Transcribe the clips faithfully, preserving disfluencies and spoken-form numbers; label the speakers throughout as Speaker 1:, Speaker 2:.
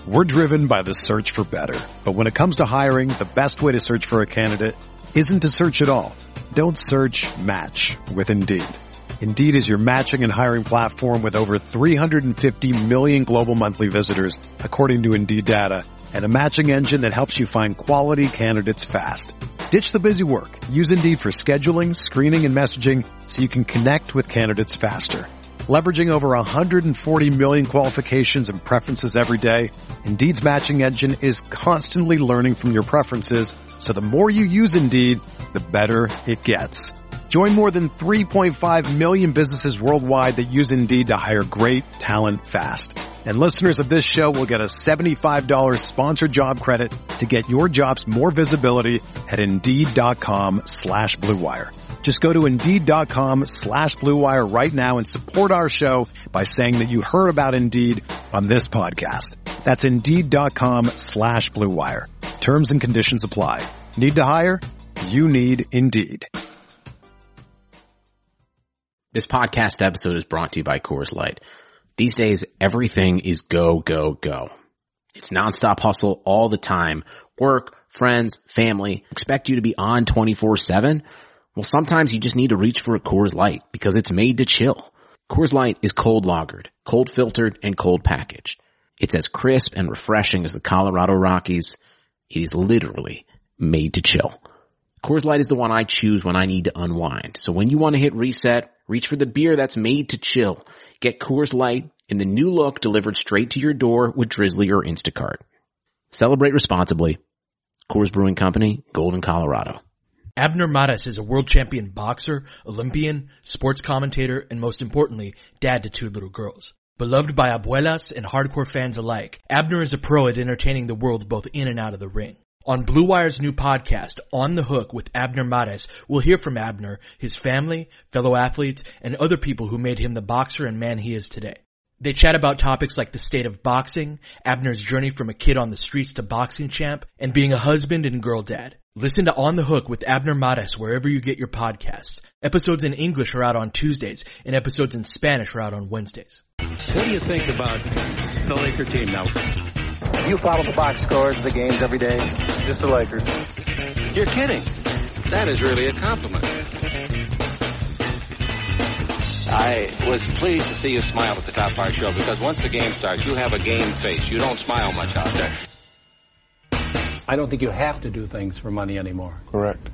Speaker 1: We're driven by the search for better. But when it comes to hiring, the best way to search for a candidate isn't to search at all. Don't search, match with Indeed. Indeed is your matching and hiring platform with over three hundred fifty million global monthly visitors, according to Indeed data, and a matching engine that helps you find quality candidates fast. Ditch the busy work. Use Indeed for scheduling, screening, and messaging so you can connect with candidates faster. Leveraging over one hundred forty million qualifications and preferences every day, Indeed's matching engine is constantly learning from your preferences, so the more you use Indeed, the better it gets. Join more than three point five million businesses worldwide that use Indeed to hire great talent fast. And listeners of this show will get a seventy-five dollars sponsored job credit to get your jobs more visibility at Indeed.com slash Blue Wire. Just go to Indeed.com slash Blue Wire right now and support our show by saying that you heard about Indeed on this podcast. That's Indeed.com slash Blue Wire. Terms and conditions apply. Need to hire? You need Indeed.
Speaker 2: This podcast episode is brought to you by Coors Light. These days, everything is go, go, go. It's nonstop hustle all the time. Work, friends, family expect you to be on twenty-four seven. Well, sometimes you just need to reach for a Coors Light because it's made to chill. Coors Light is cold lagered, cold filtered, and cold packaged. It's as crisp and refreshing as the Colorado Rockies. It is literally made to chill. Coors Light is the one I choose when I need to unwind. So when you want to hit reset, reach for the beer that's made to chill. Get Coors Light in the new look delivered straight to your door with Drizzly or Instacart. Celebrate responsibly. Coors Brewing Company, Golden, Colorado.
Speaker 3: Abner Mares is a world champion boxer, Olympian, sports commentator, and most importantly, dad to two little girls. Beloved by abuelas and hardcore fans alike, Abner is a pro at entertaining the world both in and out of the ring. On Blue Wire's new podcast, On the Hook with Abner Mares, we'll hear from Abner, his family, fellow athletes, and other people who made him the boxer and man he is today. They chat about topics like the state of boxing, Abner's journey from a kid on the streets to boxing champ, and being a husband and girl dad. Listen to On the Hook with Abner Mares wherever you get your podcasts. Episodes in English are out on Tuesdays, and episodes in Spanish are out on Wednesdays.
Speaker 4: What do you think about the Laker team now?
Speaker 5: You follow the box scores of the games every day? Just the Lakers.
Speaker 4: You're kidding. That is really a compliment. I was pleased to see you smile at the top of our show because once the game starts, you have a game face. You don't smile much out there.
Speaker 6: I don't think you have to do things for money anymore.
Speaker 7: Correct.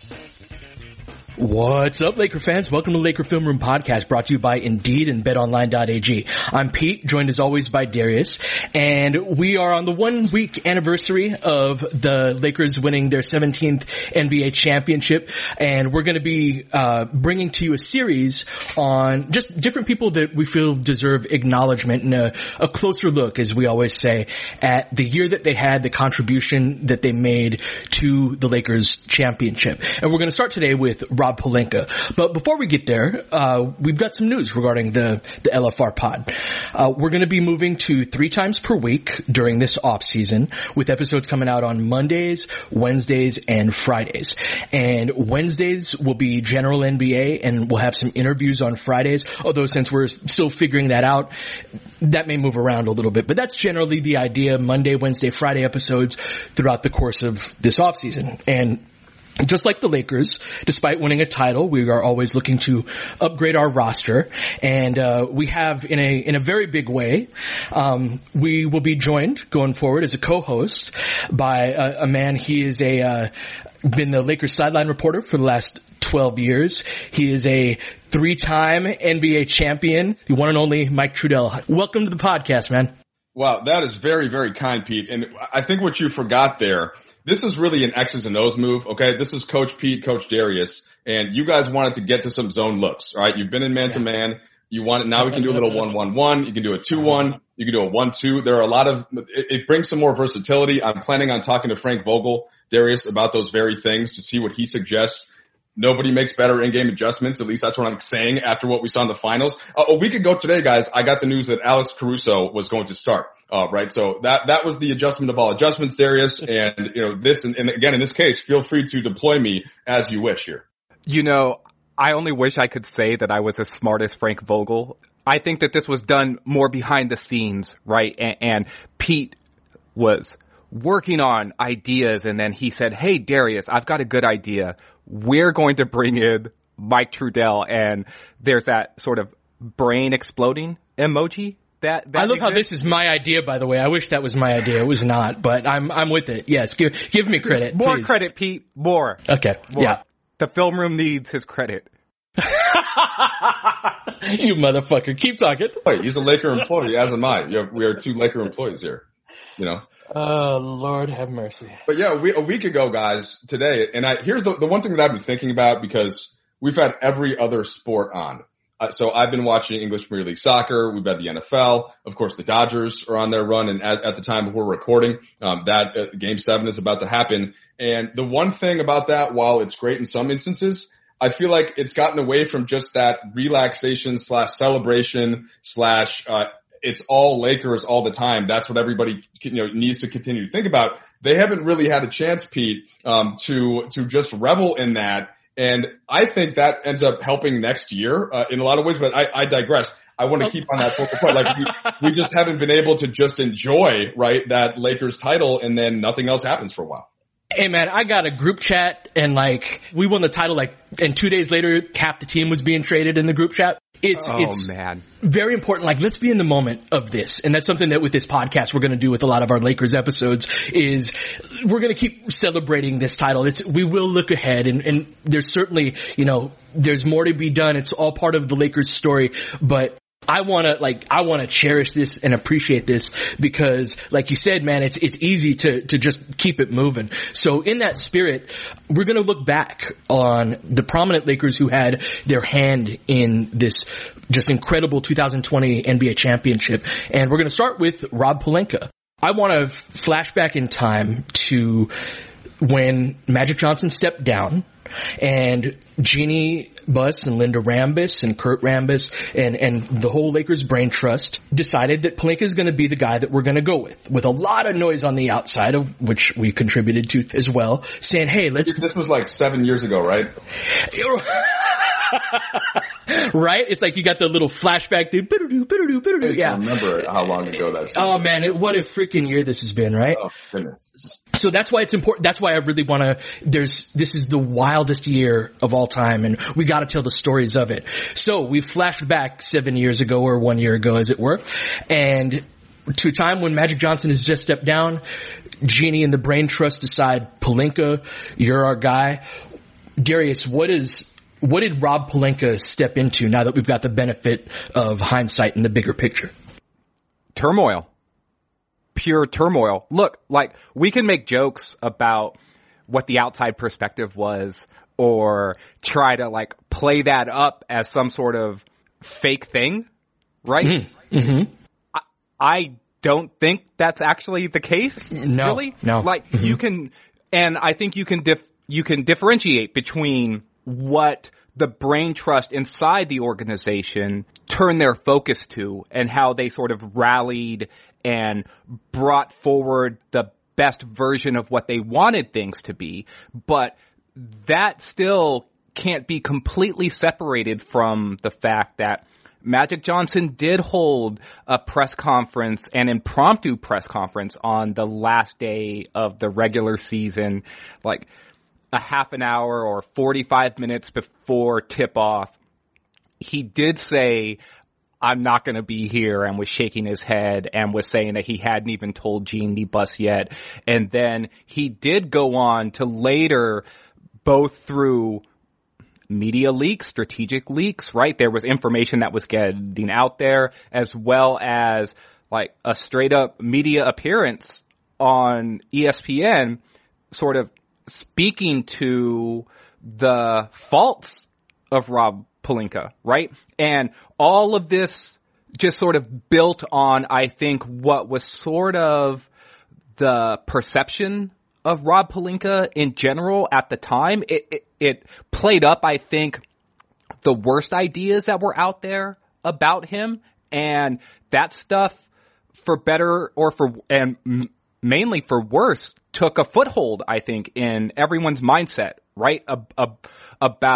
Speaker 3: What's up, Laker fans? Welcome to Laker Film Room Podcast, brought to you by Indeed and Bet Online dot A G. I'm Pete, joined as always by Darius, and we are on the one-week anniversary of the Lakers winning their seventeenth N B A championship, and we're going to be uh bringing to you a series on just different people that we feel deserve acknowledgement and a, a closer look, as we always say, at the year that they had, the contribution that they made to the Lakers championship. And we're going to start today with Rob Pelinka. But before we get there, uh, we've got some news regarding the, the L F R pod. Uh, we're going to be moving to three times per week during this off season, with episodes coming out on Mondays, Wednesdays, and Fridays. And Wednesdays will be general N B A, and we'll have some interviews on Fridays, although since we're still figuring that out, that may move around a little bit. But that's generally the idea: Monday, Wednesday, Friday episodes throughout the course of this off season. And just like the Lakers, despite winning a title, we are always looking to upgrade our roster, and uh we have in a in a very big way. Um we will be joined going forward as a co-host by a, a man. He is a uh been the Lakers sideline reporter for the last twelve years. He is a three-time N B A champion, the one and only Mike Trudell. Welcome to the podcast, man.
Speaker 7: Wow, that is very, very kind, Pete. And I think what you forgot there, this is really an X's and O's move, okay? This is Coach Pete, Coach Darius, and you guys wanted to get to some zone looks, all right? You've been in man-to-man. You want it, now we can do a little one one one. You can do a two one. You can do a one two. There are a lot of, it, it brings some more versatility. I'm planning on talking to Frank Vogel, Darius, about those very things to see what he suggests. Nobody makes better in-game adjustments. At least that's what I'm saying after what we saw in the finals. Uh, a week ago today, guys, I got the news that Alex Caruso was going to start. Uh, right. So that, that was the adjustment of all adjustments, Darius. And, you know, this, and, and again, in this case, feel free to deploy me as you wish here.
Speaker 8: You know, I only wish I could say that I was as smart as Frank Vogel. I think that this was done more behind the scenes, right? And, and Pete was working on ideas, and then he said, hey, Darius, I've got a good idea. We're going to bring in Mike Trudell, and there's that sort of brain exploding emoji. That, that
Speaker 3: I love
Speaker 8: exists.
Speaker 3: how this is my idea, by the way. I wish that was my idea. It was not, but I'm I'm with it. Yes, give give me credit.
Speaker 8: More
Speaker 3: please.
Speaker 8: credit, Pete. More.
Speaker 3: Okay.
Speaker 8: More.
Speaker 3: Yeah.
Speaker 8: The film room needs his credit.
Speaker 3: You motherfucker. Keep talking.
Speaker 7: Wait, he's a Laker employee, as am I. You have, we are two Laker employees here. You know.
Speaker 3: Oh, Lord have mercy.
Speaker 7: But yeah, we, a week ago, guys, today, and I here's the the one thing that I've been thinking about, because we've had every other sport on. Uh, so I've been watching English Premier League soccer. We've had the N F L. Of course, the Dodgers are on their run. And at, at the time we're recording, um, that uh, game seven is about to happen. And the one thing about that, while it's great in some instances, I feel like it's gotten away from just that relaxation slash celebration slash, uh, it's all Lakers all the time. That's what everybody, you know, needs to continue to think about. They haven't really had a chance, Pete, um, to, to just revel in that. And I think that ends up helping next year uh, in a lot of ways, but I, I digress. I want to keep on that focal point. Like we, we just haven't been able to just enjoy, right, that Lakers title, and then nothing else happens for a while.
Speaker 3: Hey man, I got a group chat, and like we won the title, like, and two days later, half the team was being traded in the group chat. It's,
Speaker 8: oh,
Speaker 3: it's
Speaker 8: man.
Speaker 3: very important. Like, let's be in the moment of this. And that's something that with this podcast, we're going to do with a lot of our Lakers episodes is we're going to keep celebrating this title. It's, we will look ahead, and, and there's certainly, you know, there's more to be done. It's all part of the Lakers story, but I want to, like, I want to cherish this and appreciate this because, like you said, man, it's, it's easy to, to just keep it moving. So in that spirit, we're going to look back on the prominent Lakers who had their hand in this just incredible two thousand twenty N B A championship. And we're going to start with Rob Pelinka. I want to flash back in time to when Magic Johnson stepped down and Jeannie Buss and Linda Rambis and Kurt Rambis and, and the whole Lakers brain trust decided that Pelinka is going to be the guy that we're going to go with, with a lot of noise on the outside, of which we contributed to as well, saying, hey, let's...
Speaker 7: This was like seven years ago, right?
Speaker 3: Right? It's like you got the little flashback thing.
Speaker 7: I
Speaker 3: Yeah.
Speaker 7: remember how long ago that's
Speaker 3: Oh man, it, what a freaking year this has been, right?
Speaker 7: Oh goodness.
Speaker 3: So that's why it's important. That's why I really want to, there's, this is the wildest year of all time, and we got to tell the stories of it. So we flashed back seven years ago, or one year ago as it were, and to a time when Magic Johnson has just stepped down. Jeannie and the brain trust decide, Pelinka, you're our guy. Darius, what is, what did Rob Pelinka step into now that we've got the benefit of hindsight and the bigger picture?
Speaker 8: Turmoil. Pure turmoil. Look, like, we can make jokes about what the outside perspective was or try to, like, play that up as some sort of fake thing, right?
Speaker 3: Mm-hmm. Mm-hmm.
Speaker 8: I, I don't think that's actually the case.
Speaker 3: No.
Speaker 8: Really?
Speaker 3: No.
Speaker 8: Like,
Speaker 3: Mm-hmm.
Speaker 8: you can, and I think you can dif- you can differentiate between what the brain trust inside the organization turn their focus to and how they sort of rallied and brought forward the best version of what they wanted things to be. But that still can't be completely separated from the fact that Magic Johnson did hold a press conference, an impromptu press conference on the last day of the regular season, like a half an hour or forty-five minutes before tip-off. He did say, I'm not going to be here, and was shaking his head and was saying that he hadn't even told Jeannie Buss yet. And then he did go on to later, both through media leaks, strategic leaks, right? There was information that was getting out there, as well as like a straight up media appearance on E S P N, sort of speaking to the faults of Rob Pelinka, right? And all of this just sort of built on, I think, what was sort of the perception of Rob Pelinka in general at the time. It, it, it played up, I think, the worst ideas that were out there about him, and that stuff, for better or for, and m- mainly for worse, took a foothold, I think, in everyone's mindset, right? Ab- ab- about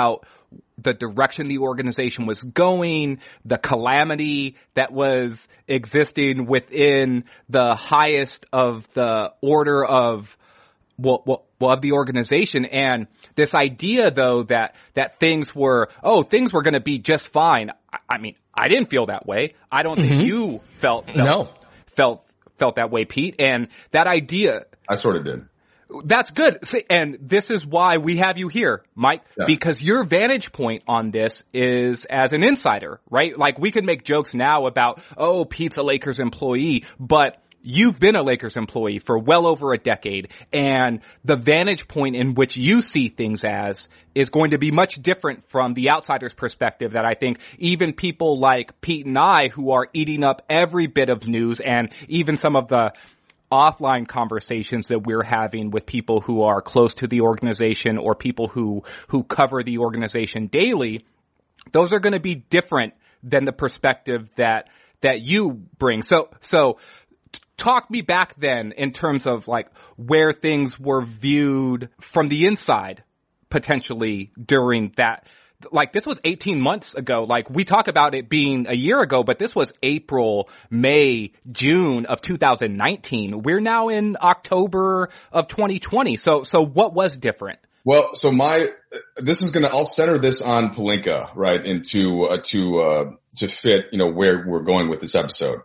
Speaker 8: the direction the organization was going, the calamity that was existing within the highest of the order of, well, well, well, of the organization. And this idea, though, that, that things were, oh, things were going to be just fine. I, I mean, I didn't feel that way. I don't mm-hmm. think you felt, felt,
Speaker 3: no.
Speaker 8: felt, felt that way, Pete. And that idea.
Speaker 7: I sort of did.
Speaker 8: That's good. And this is why we have you here, Mike, yeah. because your vantage point on this is as an insider, right? Like, we could make jokes now about, oh, Pete's a Lakers employee, but you've been a Lakers employee for well over a decade, and the vantage point in which you see things as is going to be much different from the outsider's perspective that I think even people like Pete and I, who are eating up every bit of news and even some of the offline conversations that we're having with people who are close to the organization or people who, who cover the organization daily, those are going to be different than the perspective that, that you bring. So, so talk me back then in terms of like where things were viewed from the inside potentially during that. Like, this was eighteen months ago. Like, we talk about it being a year ago, but this was April, May, June of two thousand nineteen. We're now in October of twenty twenty. So, so what was different?
Speaker 7: Well, so my, this is gonna, I'll center this on Pelinka, right, into, uh, to, uh, to fit, you know, where we're going with this episode.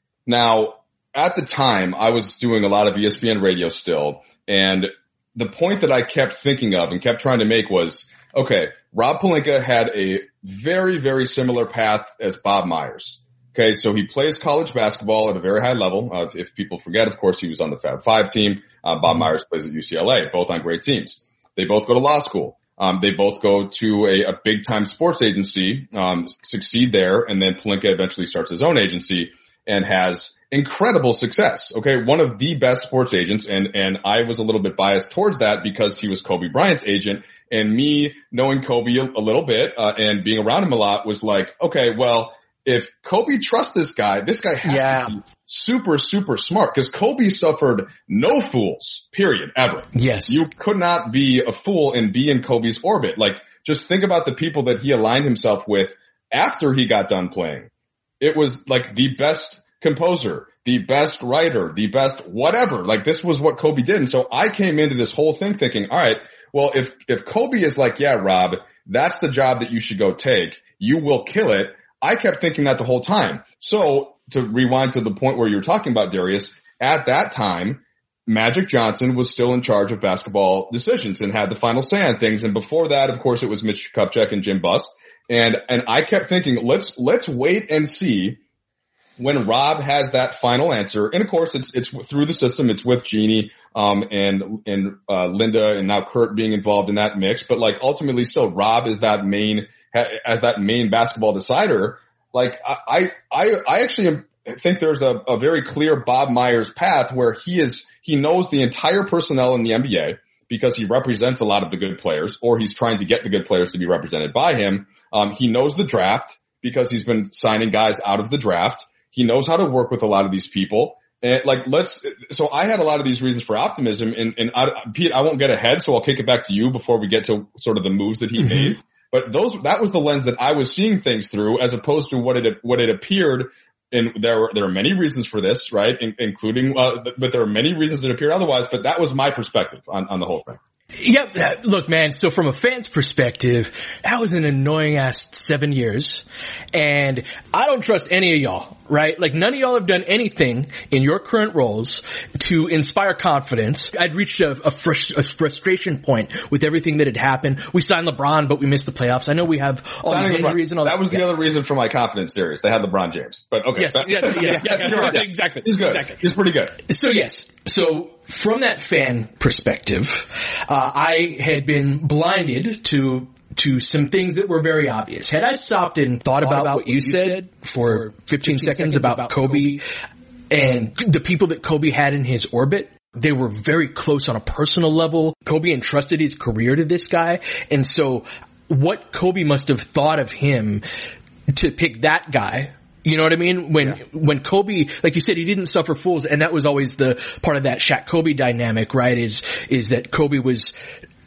Speaker 7: Now, at the time, I was doing a lot of E S P N radio still, and the point that I kept thinking of and kept trying to make was, okay, Rob Pelinka had a very, very similar path as Bob Myers. Okay, so he plays college basketball at a very high level. Uh, if people forget, of course, he was on the Fab Five team. Uh, Bob Myers plays at U C L A, both on great teams. They both go to law school. Um, they both go to a, a big-time sports agency, um, succeed there, and then Pelinka eventually starts his own agency and has incredible success. Okay, one of the best sports agents, and and I was a little bit biased towards that because he was Kobe Bryant's agent, and me knowing Kobe a, a little bit uh, and being around him a lot was like, okay, well, if Kobe trusts this guy, this guy has yeah. to be super, super smart, because Kobe suffered no fools, period, ever.
Speaker 3: Yes.
Speaker 7: You could not be a fool and be in Kobe's orbit. Like, just think about the people that he aligned himself with after he got done playing. It was like the best composer, the best writer, the best whatever. Like, this was what Kobe did. And so I came into this whole thing thinking, all right, well, if, if Kobe is like, yeah, Rob, that's the job that you should go take, you will kill it. I kept thinking that the whole time. So to rewind to the point where you were talking about, Darius, at that time, Magic Johnson was still in charge of basketball decisions and had the final say on things. And before that, of course, it was Mitch Kupchak and Jim Buss. And, and I kept thinking, let's, let's wait and see when Rob has that final answer. And of course, it's, it's through the system. It's with Jeannie, um, and, and, uh, Linda and now Kurt being involved in that mix. But like, ultimately still, Rob is that main, as that main basketball decider. Like, I, I, I actually am, think there's a, a very clear Bob Myers path where he is, he knows the entire personnel in the N B A because he represents a lot of the good players, or he's trying to get the good players to be represented by him. Um, he knows the draft because he's been signing guys out of the draft. He knows how to work with a lot of these people. And like, let's, so I had a lot of these reasons for optimism, and, and I, Pete, I won't get ahead, so I'll kick it back to you before we get to sort of the moves that he mm-hmm. made. But those, that was the lens that I was seeing things through, as opposed to what it, what it appeared. And there were, there are many reasons for this, right? In, including, uh, but there are many reasons that appeared otherwise, but that was my perspective on, on the whole thing.
Speaker 3: Yep. Look, man, so from a fan's perspective, that was an annoying ass seven years. And I don't trust any of y'all, right? Like, none of y'all have done anything in your current roles to inspire confidence. I'd reached a, a, frust- a frustration point with everything that had happened. We signed LeBron, but we missed the playoffs. I know we have all these injuries and all that.
Speaker 7: That was the yeah. other reason for my confidence series. They had LeBron James, but okay.
Speaker 3: Yes, yes, yes, yes, yes, sure, yeah. Exactly.
Speaker 7: He's good.
Speaker 3: Exactly.
Speaker 7: He's pretty good.
Speaker 3: So yes. So from that fan perspective, uh, I had been blinded to to some things that were very obvious. Had I stopped and thought about, about what you said, said for fifteen, fifteen seconds, seconds about, about Kobe, Kobe and the people that Kobe had in his orbit, they were very close on a personal level. Kobe entrusted his career to this guy. And so what Kobe must have thought of him to pick that guy, you know what I mean? When, yeah. when Kobe, like you said, he didn't suffer fools, and that was always the part of that Shaq Kobe dynamic, right? Is, is that Kobe was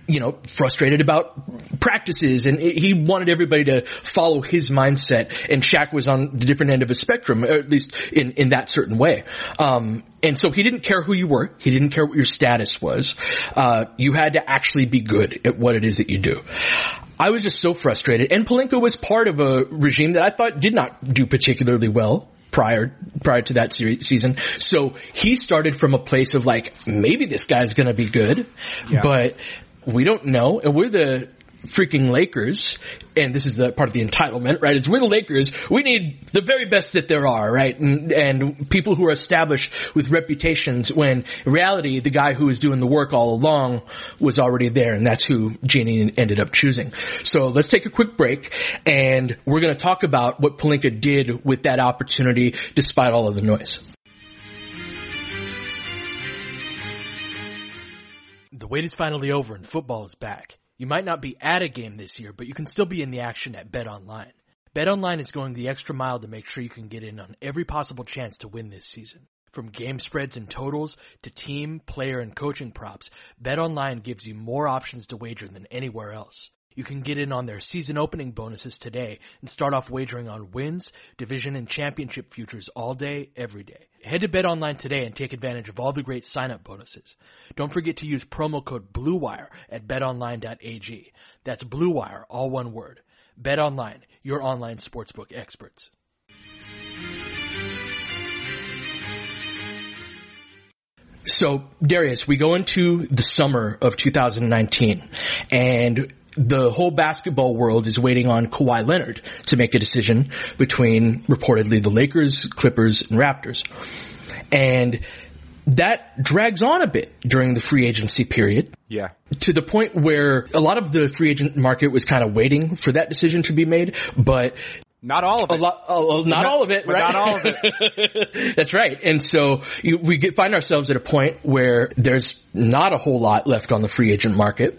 Speaker 3: you know, frustrated about practices, and he wanted everybody to follow his mindset, and Shaq was on the different end of the spectrum, or at least in, in that certain way. Um, and so he didn't care who you were. He didn't care what your status was. Uh, you had to actually be good at what it is that you do. I was just so frustrated. And Pelinka was part of a regime that I thought did not do particularly well prior prior to that series, season. So he started from a place of like, maybe this guy's going to be good, yeah. but we don't know. And we're the freaking Lakers, and this is the part of the entitlement, right? It's we're the Lakers. We need the very best that there are, right? And, and people who are established with reputations, when in reality, the guy who was doing the work all along was already there, and that's who Jeanie ended up choosing. So let's take a quick break, and we're going to talk about what Pelinka did with that opportunity despite all of the noise. The wait is finally over and football is back. You might not be at a game this year, but you can still be in the action at BetOnline. BetOnline is going the extra mile to make sure you can get in on every possible chance to win this season. From game spreads and totals to team, player, and coaching props, BetOnline gives you more options to wager than anywhere else. You can get in on their season opening bonuses today and start off wagering on wins, division, and championship futures all day, every day. Head to BetOnline today and take advantage of all the great sign-up bonuses. Don't forget to use promo code BLUEWIRE at bet online dot a g. That's BLUEWIRE, all one word. BetOnline, your online sportsbook experts. So, Darius, we go into the summer of two thousand nineteen, and the whole basketball world is waiting on Kawhi Leonard to make a decision between reportedly the Lakers, Clippers, and Raptors. And that drags on a bit during the free agency period.
Speaker 8: Yeah. To
Speaker 3: the point where a lot of the free agent market was kind of waiting for that decision to be made, but
Speaker 8: Not all of it.
Speaker 3: A lot, uh, not, not all of it, right?
Speaker 8: Not all of it.
Speaker 3: That's right. And so you, we get, find ourselves at a point where there's not a whole lot left on the free agent market.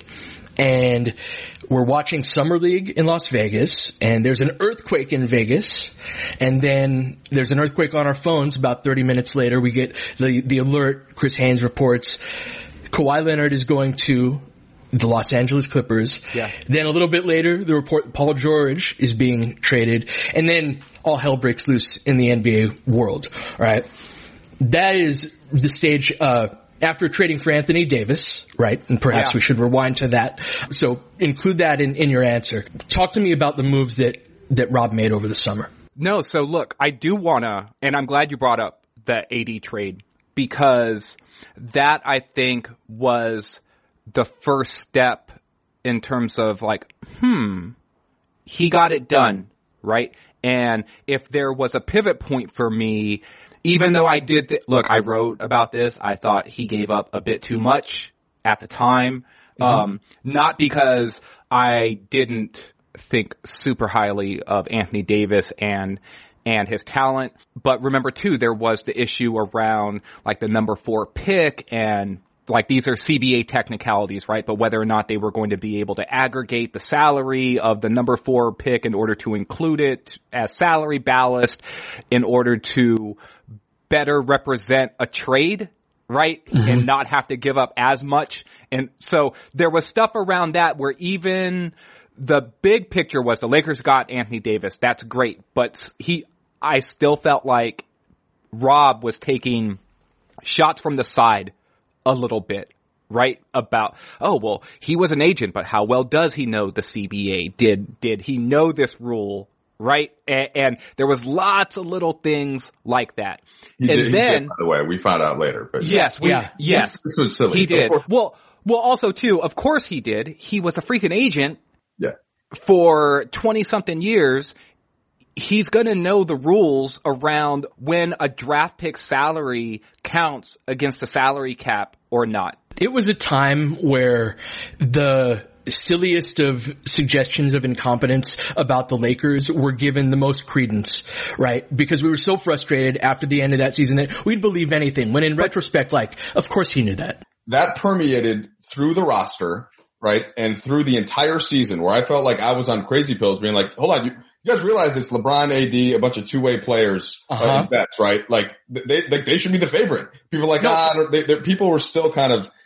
Speaker 3: And we're watching Summer League in Las Vegas, and there's an earthquake in Vegas, and then there's an earthquake on our phones. About thirty minutes later, we get the, the alert. Chris Haynes reports Kawhi Leonard is going to the Los Angeles Clippers.
Speaker 8: Yeah.
Speaker 3: Then a little bit later, the report Paul George is being traded, and then all hell breaks loose in the N B A world. All right. That is the stage, uh, after trading for Anthony Davis, right? And perhaps
Speaker 8: yeah.
Speaker 3: we should rewind to that. So include that in, in your answer. Talk to me about the moves that, that Rob made over the summer.
Speaker 8: No, so look, I do wanna, and I'm glad you brought up the A D trade, because that I think was the first step in terms of like, hmm, he got it done, right? And if there was a pivot point for me, even though I did, th- look, I wrote about this, I thought he gave up a bit too much at the time. Mm-hmm. Um, not because I didn't think super highly of Anthony Davis and, and his talent, but remember too, there was the issue around like the number four pick, and like these are C B A technicalities, right? But whether or not they were going to be able to aggregate the salary of the number four pick in order to include it as salary ballast in order to better represent a trade, right? Mm-hmm. And not have to give up as much. And so there was stuff around that where even the big picture was the Lakers got Anthony Davis. That's great. But he, I still felt like Rob was taking shots from the side a little bit, right? About, oh, well, he was an agent, but how well does he know the C B A? Did, did he know this rule, right? And, and there was lots of little things like that.
Speaker 7: He
Speaker 8: and
Speaker 7: did,
Speaker 8: then,
Speaker 7: he did, by the way, we found out later, but
Speaker 8: yes, we,
Speaker 3: yeah.
Speaker 8: yes,
Speaker 7: this was silly.
Speaker 8: He did. Well, well, also too, of course he did. He was a freaking agent.
Speaker 7: Yeah.
Speaker 8: For twenty something years. He's going to know the rules around when a draft pick salary counts against the salary cap or not.
Speaker 3: It was a time where the silliest of suggestions of incompetence about the Lakers were given the most credence, right? Because we were so frustrated after the end of that season that we'd believe anything, when in retrospect, like, of course he knew that.
Speaker 7: That permeated through the roster, right? And through the entire season, where I felt like I was on crazy pills being like, hold on, you, You guys realize it's LeBron, A D, a bunch of two-way players, uh-huh. uh, vets, right? Like they, they, they should be the favorite. People are like, no. ah, they, people were still kind of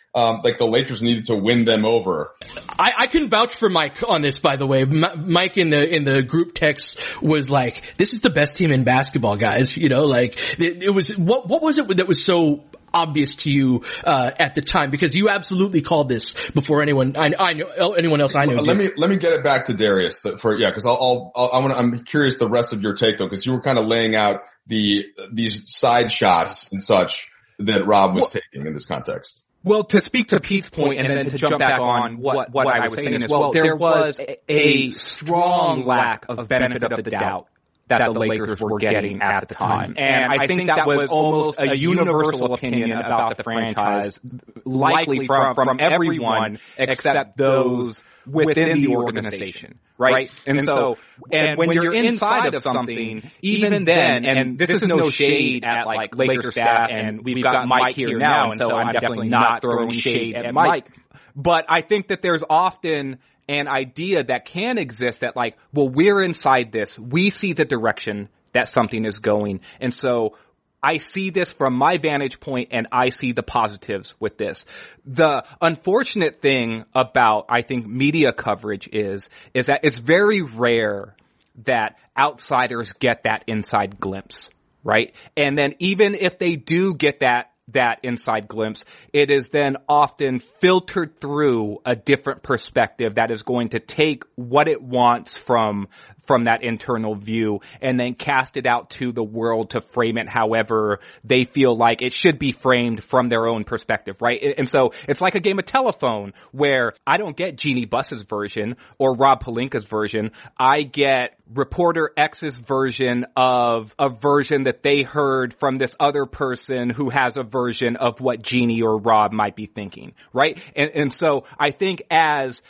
Speaker 7: um, like the Lakers needed to win them over.
Speaker 3: I, I can vouch for Mike on this, by the way. M- Mike in the in the group text was like, "This is the best team in basketball, guys." You know, like it, it was. What what was it that was so obvious to you uh at the time? Because you absolutely called this before anyone I, I know anyone else I know.
Speaker 7: Let
Speaker 3: did.
Speaker 7: me let me get it back to Darius for yeah, because I'll, I'll, I'll I want I'm curious the rest of your take though, because you were kind of laying out the these side shots and such that Rob was well, taking in this context.
Speaker 8: Well, to speak to Pete's point and then to jump back on what, what I was saying as well, there was a strong lack of benefit of the doubt that the Lakers were getting at the time. And I think that was almost a universal opinion about the franchise, likely from, from everyone except those within the organization, right? And so, and when you're inside of something, even then, and this is no shade at like Lakers staff, and we've got Mike here now, and so I'm definitely not throwing shade at Mike, but I think that there's often an idea that can exist that like, well, we're inside this. We see the direction that something is going. And so I see this from my vantage point and I see the positives with this. The unfortunate thing about, I think, media coverage is, is that it's very rare that outsiders get that inside glimpse, right? And then even if they do get that that inside glimpse, it is then often filtered through a different perspective that is going to take what it wants from from that internal view and then cast it out to the world to frame it however they feel like it should be framed from their own perspective, right? And so it's like a game of telephone where I don't get Jeannie Buss's version or Rob Pelinka's version. I get reporter X's version of a version that they heard from this other person who has a version of what Jeannie or Rob might be thinking, right? And, and so I think as,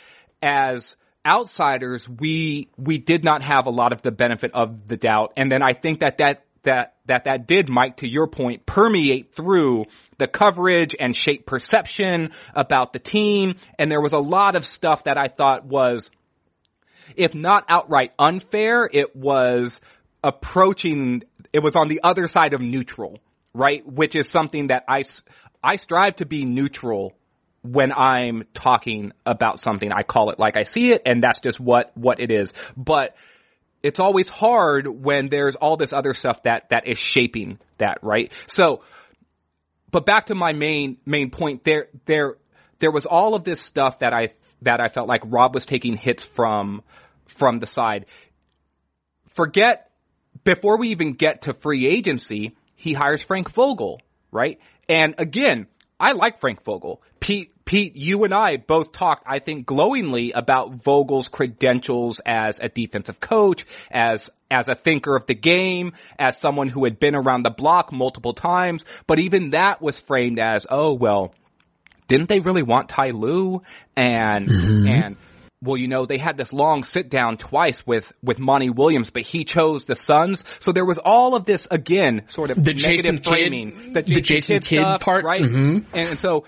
Speaker 8: as outsiders, we, we did not have a lot of the benefit of the doubt. And then I think that that, that, that, that did, Mike, to your point, permeate through the coverage and shape perception about the team. And there was a lot of stuff that I thought was, if not outright unfair, it was approaching, it was on the other side of neutral, right? Which is something that I, I strive to be neutral when I'm talking about something. I call it like I see it, and that's just what, what it is. But it's always hard when there's all this other stuff that, that is shaping that, right? So, but back to my main, main point, there, there, there was all of this stuff that I, that I felt like Rob was taking hits from, from the side. Forget, before we even get to free agency, he hires Frank Vogel, right? And again, I like Frank Vogel. Pete, Pete, you and I both talked, I think, glowingly about Vogel's credentials as a defensive coach, as, as a thinker of the game, as someone who had been around the block multiple times. But even that was framed as, oh, well, didn't they really want Ty Lue? And, mm-hmm. and, well, you know, they had this long sit down twice with, with Monty Williams, but he chose the Suns. So there was all of this, again, sort of
Speaker 3: the
Speaker 8: negative
Speaker 3: Jason
Speaker 8: framing.
Speaker 3: Kidd,
Speaker 8: the Jason,
Speaker 3: the Jason
Speaker 8: Kidd,
Speaker 3: Kidd
Speaker 8: stuff,
Speaker 3: part.
Speaker 8: Right?
Speaker 3: Mm-hmm.
Speaker 8: And so,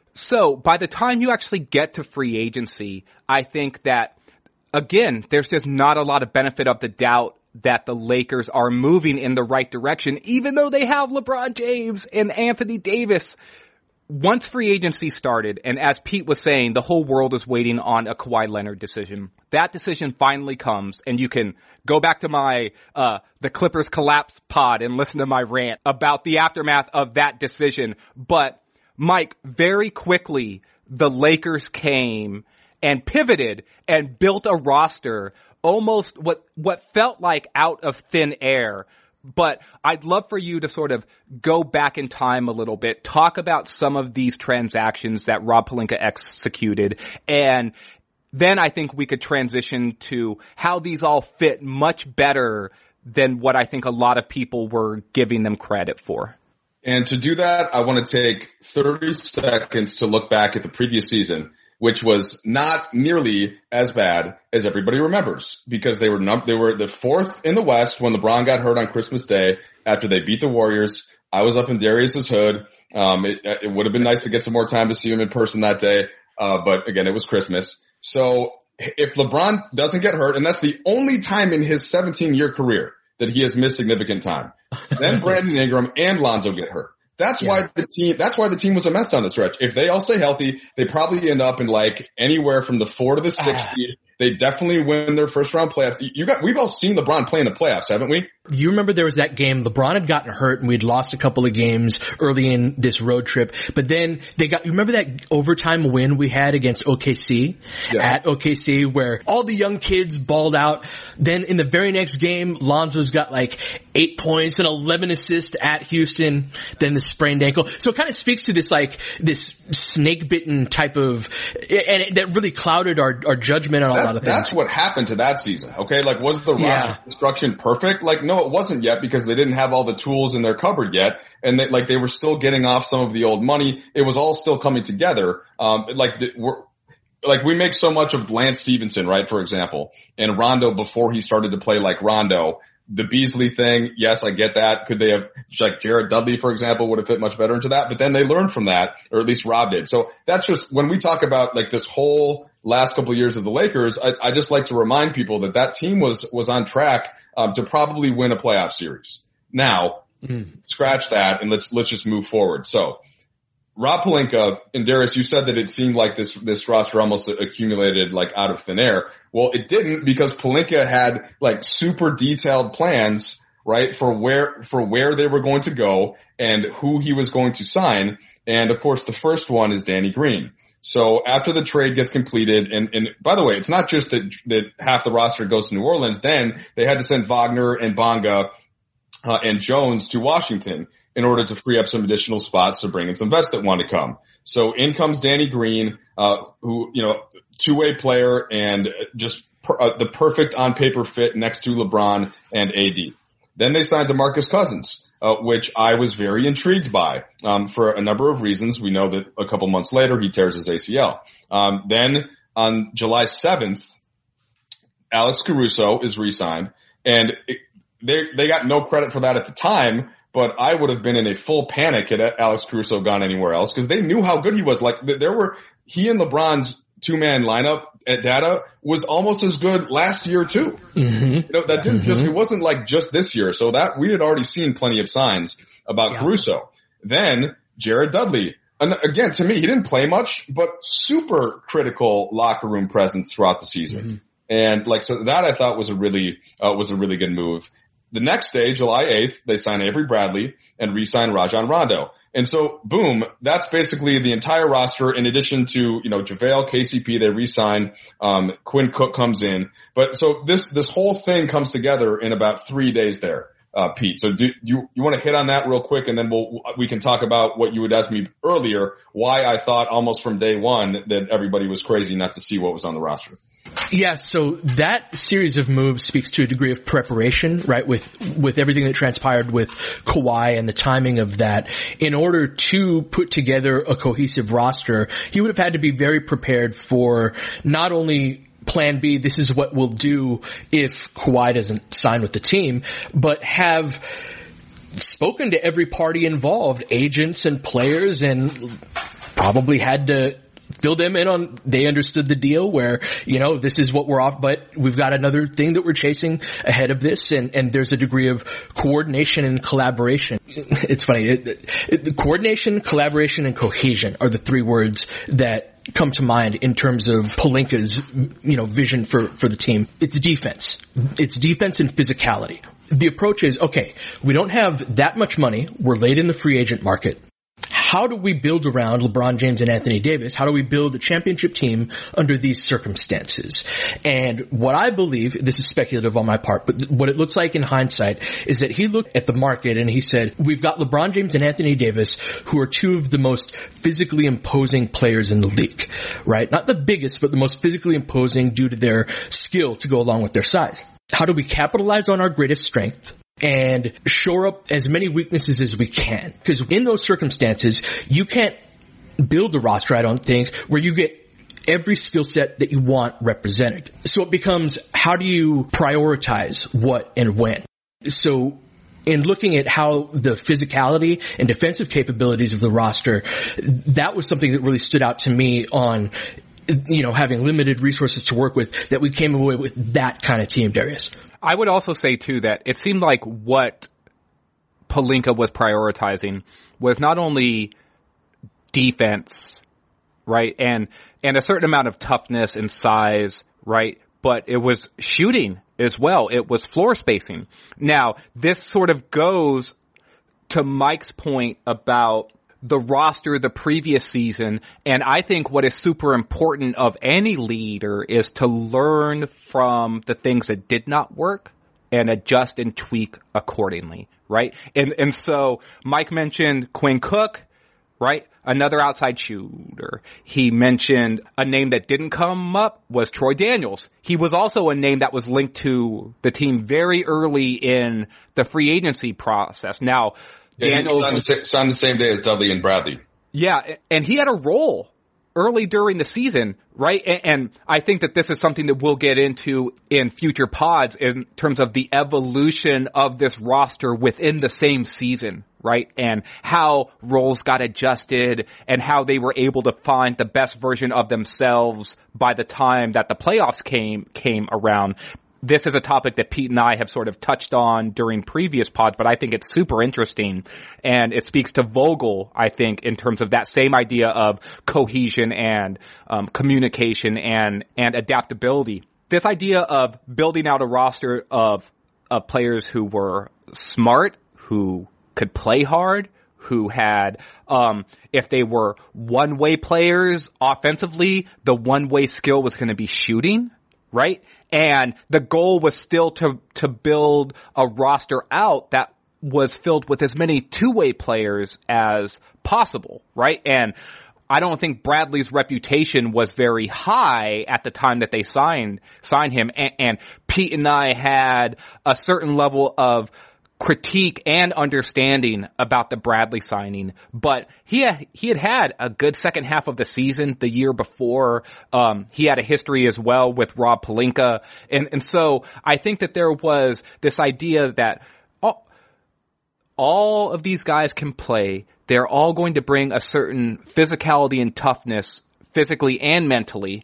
Speaker 8: so by the time you actually get to free agency, I think that, again, there's just not a lot of benefit of the doubt that the Lakers are moving in the right direction, even though they have LeBron James and Anthony Davis. Once free agency started, and as Pete was saying, the whole world is waiting on a Kawhi Leonard decision. That decision finally comes, and you can go back to my, uh, the Clippers collapse pod and listen to my rant about the aftermath of that decision. But, Mike, very quickly, the Lakers came and pivoted and built a roster almost what, what felt like out of thin air. But I'd love for you to sort of go back in time a little bit, talk about some of these transactions that Rob Pelinka executed, and then I think we could transition to how these all fit much better than what I think a lot of people were giving them credit for.
Speaker 7: And to do that, I want to take thirty seconds to look back at the previous season, which was not nearly as bad as everybody remembers, because they were num- they were the fourth in the West when LeBron got hurt on Christmas Day after they beat the Warriors. I was up in Darius's hood. Um, it, it would have been nice to get some more time to see him in person that day, uh, but again, it was Christmas. So if LeBron doesn't get hurt, and that's the only time in his seventeen-year career that he has missed significant time, then Brandon Ingram and Lonzo get hurt. That's
Speaker 3: Yeah.
Speaker 7: why the team, that's why the team was a mess down the stretch. If they all stay healthy, they probably end up in like anywhere from the four to the six
Speaker 3: Ah.
Speaker 7: seed. They definitely win their first round playoffs. You got, we've all seen LeBron play in the playoffs, haven't we?
Speaker 3: You remember there was that game, LeBron had gotten hurt and we'd lost a couple of games early in this road trip, but then they got, you remember that overtime win we had against O K C?
Speaker 7: Yeah.
Speaker 3: At O K C where all the young kids balled out. Then in the very next game, Lonzo's got like eight points and eleven assists at Houston, then the sprained ankle. So it kind of speaks to this like, this snake bitten type of, and it, that really clouded our, our judgment on a
Speaker 7: That's,
Speaker 3: lot of things.
Speaker 7: that's what happened to that season. Okay. Like, was the roster
Speaker 3: Yeah.
Speaker 7: construction perfect? Like, no, it wasn't yet because they didn't have all the tools in their cupboard yet. And they, like, they were still getting off some of the old money. It was all still coming together. Um, like, we're, like we make so much of Lance Stevenson, right? For example, and Rondo before he started to play like Rondo. The Beasley thing, yes, I get that. Could they have, like Jared Dudley, for example, would have fit much better into that, but then they learned from that, or at least Rob did. So that's just, when we talk about like this whole last couple of years of the Lakers, I, I just like to remind people that that team was, was on track, um, to probably win a playoff series. Now, mm. scratch that and let's, let's just move forward. So, Rob Pelinka, and Darius, you said that it seemed like this, this roster almost accumulated like out of thin air. Well, it didn't because Pelinka had like super detailed plans, right, for where, for where they were going to go and who he was going to sign. And of course, the first one is Danny Green. So after the trade gets completed, and, and by the way, it's not just that, that half the roster goes to New Orleans. Then they had to send Wagner and Bonga, uh, and Jones to Washington in order to free up some additional spots to bring in some vets that want to come. So in comes Danny Green, uh, who, you know, two-way player and just per, uh, the perfect on-paper fit next to LeBron and A D. Then they signed DeMarcus Cousins, uh, which I was very intrigued by, um, for a number of reasons. We know that a couple months later he tears his A C L. Um, then on July seventh, Alex Caruso is re-signed, and it, they, they got no credit for that at the time. But I would have been in a full panic had Alex Caruso gone anywhere else because they knew how good he was. Like there were, he and LeBron's two-man lineup at data was almost as good last year too. Mm-hmm. You know, that didn't mm-hmm. just, it wasn't like just this year. So that we had already seen plenty of signs about yeah. Caruso. Then Jared Dudley. And again, to me, he didn't play much, but super critical locker room presence throughout the season. Mm-hmm. And like, so that I thought was a really, uh, was a really good move. The next day, July eighth, they sign Avery Bradley and re-sign Rajon Rondo. And so, boom, that's basically the entire roster in addition to, you know, JaVale, K C P, they re-sign, um, Quinn Cook comes in. But so this, this whole thing comes together in about three days there, uh, Pete. So do you, you want to hit on that real quick and then we'll, we can talk about what you had asked me earlier, why I thought almost from day one that everybody was crazy not to see what was on the roster.
Speaker 3: Yeah, so that series of moves speaks to a degree of preparation, right, with with everything that transpired with Kawhi and the timing of that. In order to put together a cohesive roster, he would have had to be very prepared for not only plan B, this is what we'll do if Kawhi doesn't sign with the team, but have spoken to every party involved, agents and players, and probably had to fill them in on, they understood the deal where, you know, this is what we're off, but we've got another thing that we're chasing ahead of this, and, and there's a degree of coordination and collaboration. It's funny, it, it, the coordination, collaboration, and cohesion are the three words that come to mind in terms of Pelinka's, you know, vision for, for the team. It's defense. It's defense and physicality. The approach is, okay, we don't have that much money. We're late in the free agent market. How do we build around LeBron James and Anthony Davis? How do we build a championship team under these circumstances? And what I believe, this is speculative on my part, but what it looks like in hindsight is that he looked at the market and he said, we've got LeBron James and Anthony Davis, who are two of the most physically imposing players in the league, right? Not the biggest, but the most physically imposing due to their skill to go along with their size. How do we capitalize on our greatest strength and shore up as many weaknesses as we can? Because in those circumstances, you can't build a roster, I don't think, where you get every skill set that you want represented. So it becomes, how do you prioritize what and when? So in looking at how the physicality and defensive capabilities of the roster, that was something that really stood out to me on, you know, having limited resources to work with, that we came away with that kind of team, Darius.
Speaker 8: I would also say, too, that it seemed like what Pelinka was prioritizing was not only defense, right, and and a certain amount of toughness and size, right, but it was shooting as well. It was floor spacing. Now, this sort of goes to Mike's point about the roster the previous season, and I think what is super important of any leader is to learn from the things that did not work and adjust and tweak accordingly, right? And and so Mike mentioned Quinn Cook, right? Another outside shooter. He mentioned a name that didn't come up was Troy Daniels. He was also a name that was linked to the team very early in the free agency process. Now,
Speaker 7: yeah,
Speaker 8: Daniels
Speaker 7: signed the, signed the same day as Dudley and Bradley.
Speaker 8: Yeah, and he had a role early during the season, right? And, and I think that this is something that we'll get into in future pods in terms of the evolution of this roster within the same season, right? And how roles got adjusted and how they were able to find the best version of themselves by the time that the playoffs came, came around. This is a topic that Pete and I have sort of touched on during previous pods, but I think it's super interesting. And it speaks to Vogel, I think, in terms of that same idea of cohesion and um, communication and, and adaptability. This idea of building out a roster of, of players who were smart, who could play hard, who had, um, if they were one-way players offensively, the one-way skill was going to be shooting, right? And the goal was still to, to build a roster out that was filled with as many two-way players as possible, right? And I don't think Bradley's reputation was very high at the time that they signed, signed him. And, and Pete and I had a certain level of critique and understanding about the Bradley signing, but he had, he had had a good second half of the season the year before. Um, he had a history as well with Rob Pelinka. And, and so I think that there was this idea that all, all of these guys can play. They're all going to bring a certain physicality and toughness physically and mentally.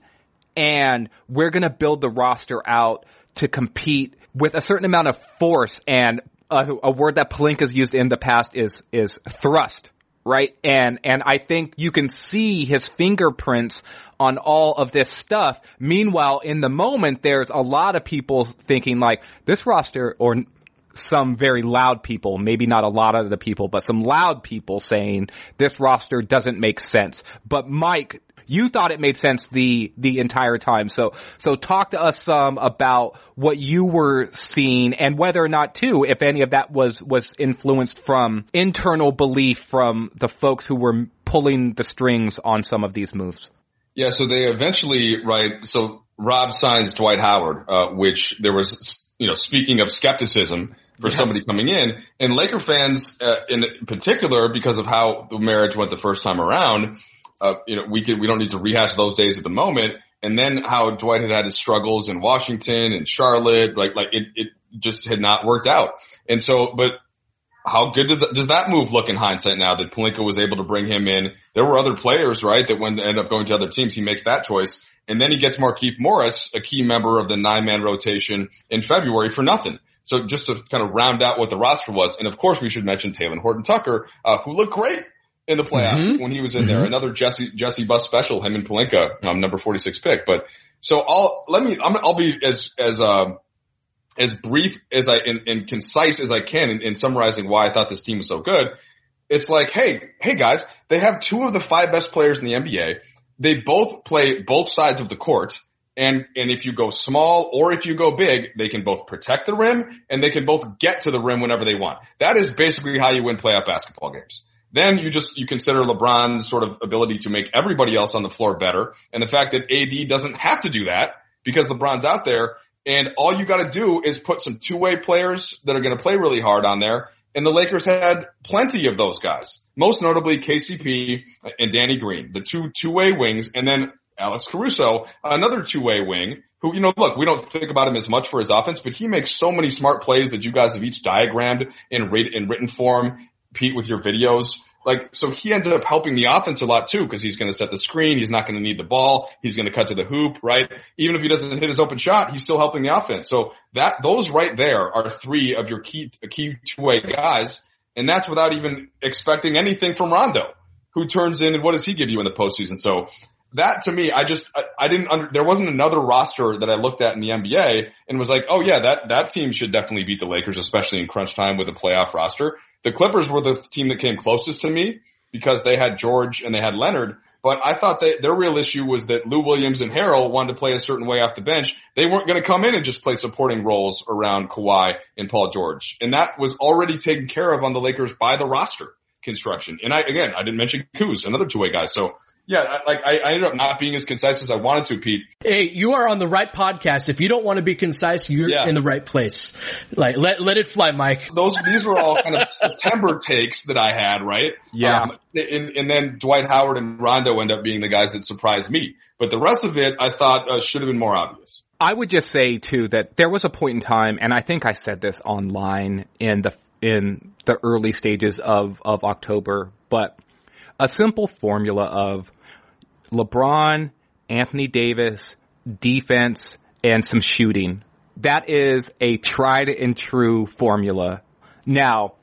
Speaker 8: And we're going to build the roster out to compete with a certain amount of force. And A, a word that Pelinka's used in the past is, is thrust, right? And, and I think you can see his fingerprints on all of this stuff. Meanwhile, in the moment, there's a lot of people thinking like this roster, or some very loud people, maybe not a lot of the people, but some loud people saying this roster doesn't make sense. But Mike, you thought it made sense the, the entire time. So, so talk to us some about what you were seeing and whether or not too, if any of that was, was influenced from internal belief from the folks who were pulling the strings on some of these moves.
Speaker 7: Yeah. So they eventually, right. So Rob signs Dwight Howard, uh, which there was, you know, speaking of skepticism for yes. somebody coming in, and Laker fans, uh, in particular, because of how the marriage went the first time around, Uh, you know, we could, we don't need to rehash those days at the moment. And then how Dwight had had his struggles in Washington and Charlotte, like, like it, it just had not worked out. And so, but how good does that, does that move look in hindsight now that Pelinka was able to bring him in? There were other players, right, that when they end up going to other teams, he makes that choice. And then he gets Markieff Morris, a key member of the nine-man rotation in February for nothing. So just to kind of round out what the roster was. And of course we should mention Talen Horton-Tucker, uh, who looked great in the playoffs mm-hmm. when he was in there. Mm-hmm. Another Jesse, Jesse Buss special, him and Pelinka, um, number forty-six pick. But so I'll, let me, I'm, I'll be as, as, uh, as brief as I, and, and concise as I can in, in summarizing why I thought this team was so good. It's like, hey, hey guys, they have two of the five best players in the N B A. They both play both sides of the court. And, and if you go small or if you go big, they can both protect the rim and they can both get to the rim whenever they want. That is basically how you win playoff basketball games. Then you just, you consider LeBron's sort of ability to make everybody else on the floor better. And the fact that A D doesn't have to do that because LeBron's out there. And all you got to do is put some two-way players that are going to play really hard on there. And the Lakers had plenty of those guys, most notably K C P and Danny Green, the two two-way wings. And then Alex Caruso, another two-way wing who, you know, look, we don't think about him as much for his offense, but he makes so many smart plays that you guys have each diagrammed in, in written form. Pete, with your videos, like, so he ended up helping the offense a lot too, because he's going to set the screen. He's not going to need the ball. He's going to cut to the hoop, right? Even if he doesn't hit his open shot, he's still helping the offense. So that, those right there are three of your key, key two-way guys. And that's without even expecting anything from Rondo, who turns in and what does he give you in the postseason? So that to me, I just, I, I didn't under, there wasn't another roster that I looked at in the N B A and was like, oh yeah, that, that team should definitely beat the Lakers, especially in crunch time with a playoff roster. The Clippers were the team that came closest to me because they had George and they had Leonard. But I thought that their real issue was that Lou Williams and Harrell wanted to play a certain way off the bench. They weren't going to come in and just play supporting roles around Kawhi and Paul George. And that was already taken care of on the Lakers by the roster construction. And I, again, I didn't mention Kuz, another two-way guy. So yeah, I, like I, I ended up not being as concise as I wanted to, Pete.
Speaker 3: Hey, you are on the right podcast. If you don't want to be concise, you're yeah. in the right place. Like, let let it fly, Mike.
Speaker 7: Those these were all kind of September takes that I had, right?
Speaker 8: Yeah.
Speaker 7: Um, and, and then Dwight Howard and Rondo end up being the guys that surprised me. But the rest of it, I thought uh, should have been more obvious.
Speaker 8: I would just say too that there was a point in time, and I think I said this online in the in the early stages of of October, but a simple formula of LeBron, Anthony Davis, defense, and some shooting. That is a tried and true formula. Now,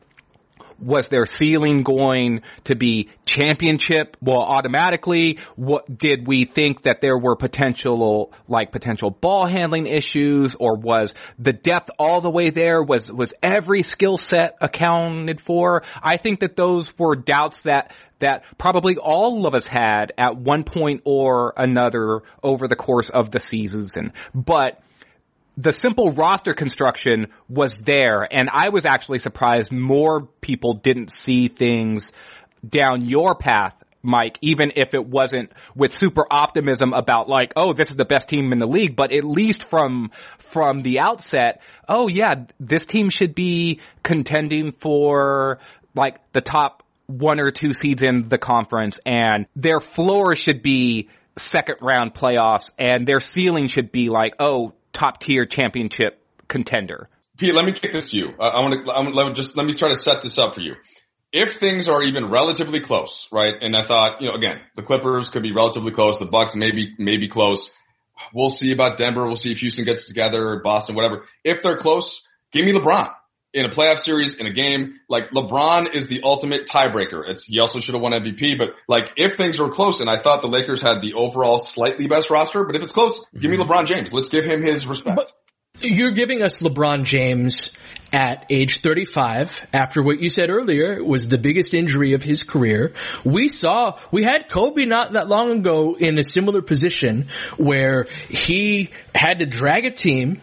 Speaker 8: was their ceiling going to be championship? Well, automatically, what did we think that there were potential, like potential ball handling issues, or was the depth all the way there? Was, was every skill set accounted for? I think that those were doubts that, that probably all of us had at one point or another over the course of the season. But the simple roster construction was there, and I was actually surprised more people didn't see things down your path, Mike, even if it wasn't with super optimism about like, oh, this is the best team in the league, but at least from from the outset, oh yeah, this team should be contending for like the top one or two seeds in the conference, and their floor should be second round playoffs, and their ceiling should be like, oh, top tier championship contender.
Speaker 7: Pete, let me kick this to you. Uh, I want to, I want to just, let me try to set this up for you. If things are even relatively close, right? And I thought, you know, again, the Clippers could be relatively close. The Bucks maybe, maybe close. We'll see about Denver. We'll see if Houston gets together or Boston, whatever. If they're close, give me LeBron in a playoff series, in a game. Like, LeBron is the ultimate tiebreaker. It's, he also should have won M V P, but like, if things were close, and I thought the Lakers had the overall slightly best roster, but if it's close, mm-hmm. give me LeBron James. Let's give him his respect.
Speaker 3: But you're giving us LeBron James at age thirty-five after what you said earlier was the biggest injury of his career. We saw, we had Kobe not that long ago in a similar position where he had to drag a team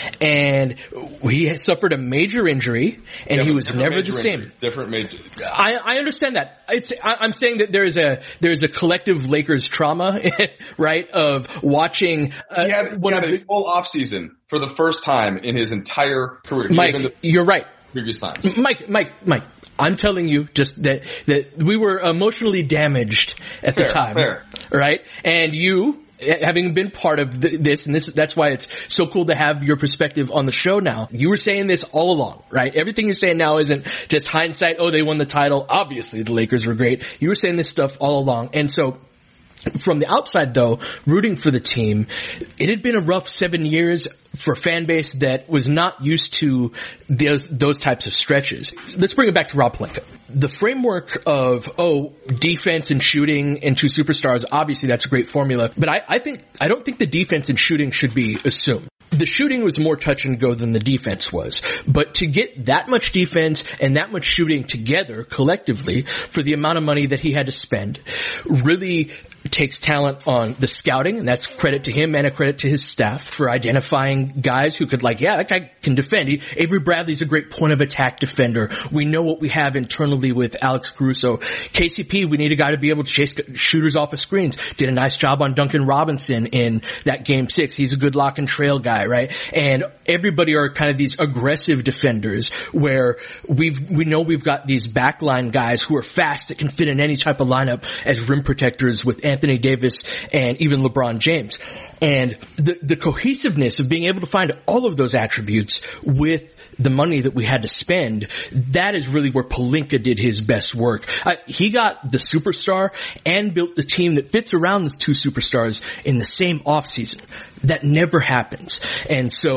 Speaker 3: and he suffered a major injury, and yeah, he was never the same.
Speaker 7: Injury. Different major.
Speaker 3: I, I understand that. It's, I, I'm saying that there is a there is a collective Lakers trauma, right? Of watching. Uh,
Speaker 7: he had, he had a full off season for the first time in his entire career.
Speaker 3: Mike, the you're right.
Speaker 7: Previous times.
Speaker 3: Mike, Mike, Mike. I'm telling you just that that we were emotionally damaged at
Speaker 7: fair,
Speaker 3: the time,
Speaker 7: fair.
Speaker 3: right? And you, having been part of this, and this, that's why it's so cool to have your perspective on the show now. You were saying this all along, right? Everything you're saying now isn't just hindsight. Oh, they won the title. Obviously, the Lakers were great. You were saying this stuff all along. And so, from the outside though, rooting for the team, it had been a rough seven years for a fan base that was not used to those, those types of stretches. Let's bring it back to Rob Pelinka. The framework of, oh, defense and shooting and two superstars, obviously that's a great formula, but I, I think, I don't think the defense and shooting should be assumed. The shooting was more touch and go than the defense was. But to get that much defense and that much shooting together collectively for the amount of money that he had to spend really takes talent on the scouting, and that's credit to him and a credit to his staff for identifying guys who could like, yeah, that guy can defend. He, Avery Bradley's a great point of attack defender. We know what we have internally with Alex Caruso. K C P, we need a guy to be able to chase shooters off of screens. Did a nice job on Duncan Robinson in that game six. He's a good lock and trail guy, right? And everybody are kind of these aggressive defenders where we've, we know we've got these backline guys who are fast that can fit in any type of lineup as rim protectors with Anthony Davis and even LeBron James. And the, the cohesiveness of being able to find all of those attributes with the money that we had to spend, that is really where Pelinka did his best work. Uh, he got the superstar and built the team that fits around those two superstars in the same offseason. That never happens. And so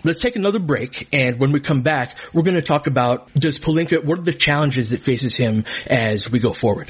Speaker 3: Let's take another break, and when we come back, we're going to talk about, does Pelinka, what are the challenges that faces him as we go forward?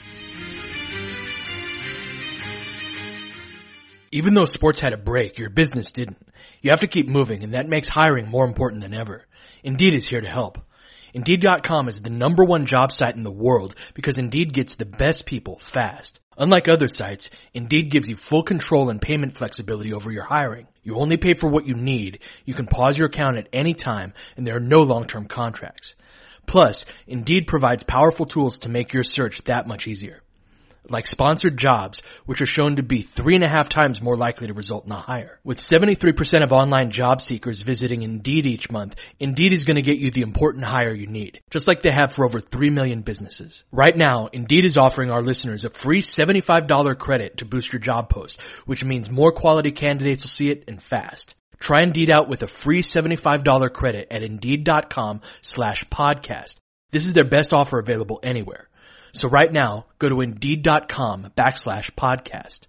Speaker 3: Even though sports had a break, your business didn't. You have to keep moving, and that makes hiring more important than ever. Indeed is here to help. Indeed dot com is the number one job site in the world because Indeed gets the best people fast. Unlike other sites, Indeed gives you full control and payment flexibility over your hiring. You only pay for what you need, you can pause your account at any time, and there are no long-term contracts. Plus, Indeed provides powerful tools to make your search that much easier. Like sponsored jobs, which are shown to be three and a half times more likely to result in a hire. With seventy-three percent of online job seekers visiting Indeed each month, Indeed is going to get you the important hire you need, just like they have for over three million businesses. Right now, Indeed is offering our listeners a free seventy-five dollars credit to boost your job post, which means more quality candidates will see it and fast. Try Indeed out with a free seventy-five dollars credit at Indeed.com slash podcast. This is their best offer available anywhere. So right now, go to Indeed.com backslash podcast.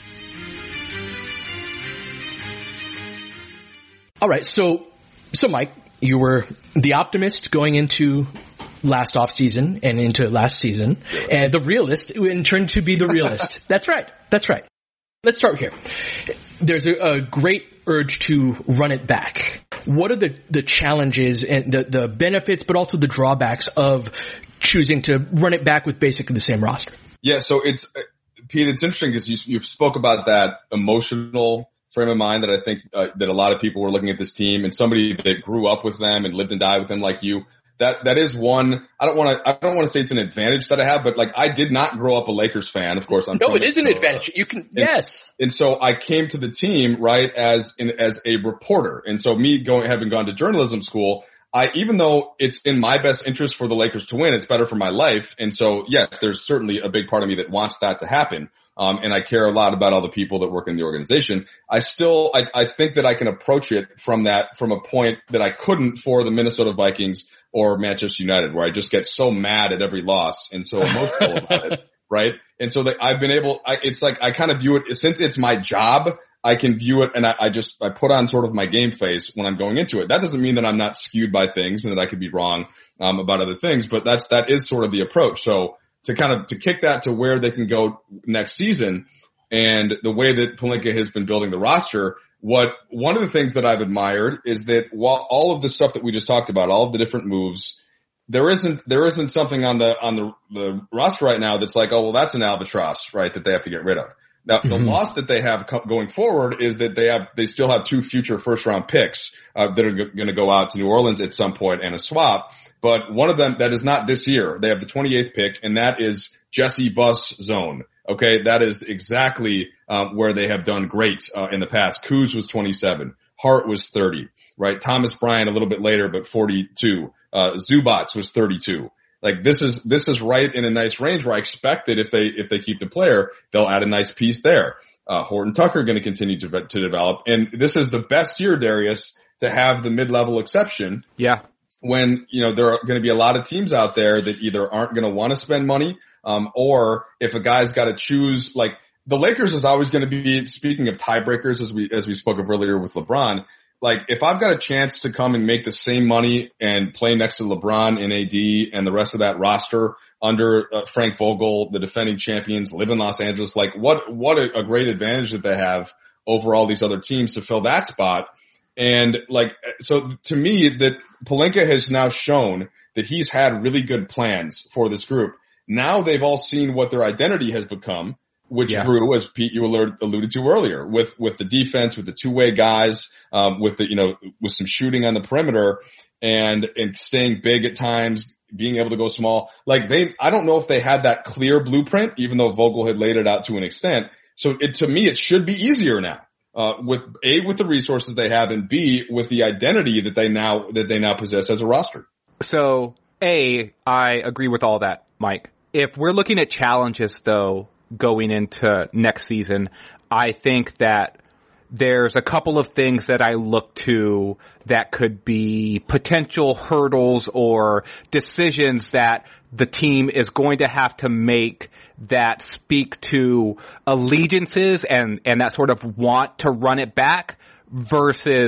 Speaker 3: All right, so so Mike, you were the optimist going into last offseason and into last season, and the realist in turn to be the realist. That's right. That's right. Let's start here. There's a, a great urge to run it back. What are the, the challenges and the, the benefits, but also the drawbacks of choosing to run it back with basically the same roster?
Speaker 7: Yeah, so it's, Pete, it's interesting because you, you spoke about that emotional frame of mind that I think uh, that a lot of people were looking at this team, and somebody that grew up with them and lived and died with them like you. That, that is one, I don't want to, I don't want to say it's an advantage that I have, but like I did not grow up a Lakers fan, of course. I'm
Speaker 3: no, it is an advantage. You can,
Speaker 7: and,
Speaker 3: yes.
Speaker 7: And so I came to the team, right, as in, as a reporter. And so me going, having gone to journalism school, I, even though it's in my best interest for the Lakers to win, it's better for my life. And so yes, there's certainly a big part of me that wants that to happen. Um, and I care a lot about all the people that work in the organization. I still, I, I think that I can approach it from that, from a point that I couldn't for the Minnesota Vikings or Manchester United, where I just get so mad at every loss and so emotional about it, right? And so that I've been able, I, it's like I kind of view it, since it's my job, I can view it and I, I just, I put on sort of my game face when I'm going into it. That doesn't mean that I'm not skewed by things and that I could be wrong, um, about other things, but that's, that is sort of the approach. So to kind of, to kick that to where they can go next season and the way that Pelinka has been building the roster, what, one of the things that I've admired is that while all of the stuff that we just talked about, all of the different moves, there isn't, there isn't something on the, on the, the roster right now that's like, oh, well, that's an albatross, right, that they have to get rid of. Now, mm-hmm. the loss that they have co- going forward is that they have, they still have two future first round picks, uh, that are g- going to go out to New Orleans at some point and a swap. But one of them that is not this year. They have the twenty-eighth pick, and that is Jesse Buss zone. Okay. That is exactly, um, where they have done great, uh, in the past. Kuz was twenty-seven. Hart was thirty, right? Thomas Bryant a little bit later, but forty-two. Uh, Zubats was thirty-two. Like this is, this is right in a nice range where I expect that if they, if they keep the player, they'll add a nice piece there. Uh, Horton Tucker going to continue to, to develop. And this is the best year, Darius, to have the mid-level exception.
Speaker 8: Yeah.
Speaker 7: When, you know, there are going to be a lot of teams out there that either aren't going to want to spend money, um, or if a guy's got to choose, like the Lakers is always going to be, speaking of tiebreakers as we, as we spoke of earlier with LeBron, like if I've got a chance to come and make the same money and play next to LeBron and A D and the rest of that roster under uh, Frank Vogel, the defending champions, live in Los Angeles, like what, what a, a great advantage that they have over all these other teams to fill that spot. And like, so to me that Pelinka has now shown that he's had really good plans for this group. Now they've all seen what their identity has become, which yeah. grew, as Pete, you alluded to earlier, with, with the defense, with the two-way guys, um, with the, you know, with some shooting on the perimeter and, and staying big at times, being able to go small. Like they, I don't know if they had that clear blueprint, even though Vogel had laid it out to an extent. So it, to me, it should be easier now, uh, with A, with the resources they have, and B, with the identity that they now, that they now possess as a roster.
Speaker 8: So A, I agree with all that, Mike. If we're looking at challenges though, going into next season, I think that there's a couple of things that I look to that could be potential hurdles or decisions that the team is going to have to make that speak to allegiances and, and that sort of want to run it back versus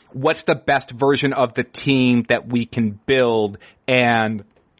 Speaker 8: what's the best version of the team that we can build, and